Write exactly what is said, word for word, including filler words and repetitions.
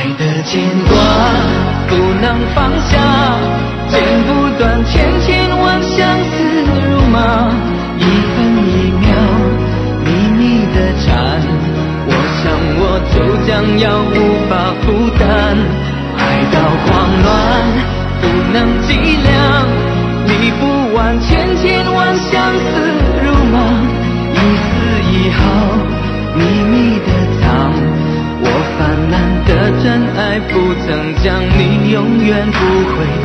爱的牵挂不能放下，剪不断千千万相思如麻，一分一秒秘密的缠，我想我就将要无法负担。爱到慌乱不能计量，理不完千千万相思如麻，一丝一毫秘密的藏，我泛滥的真爱不曾将你永远不会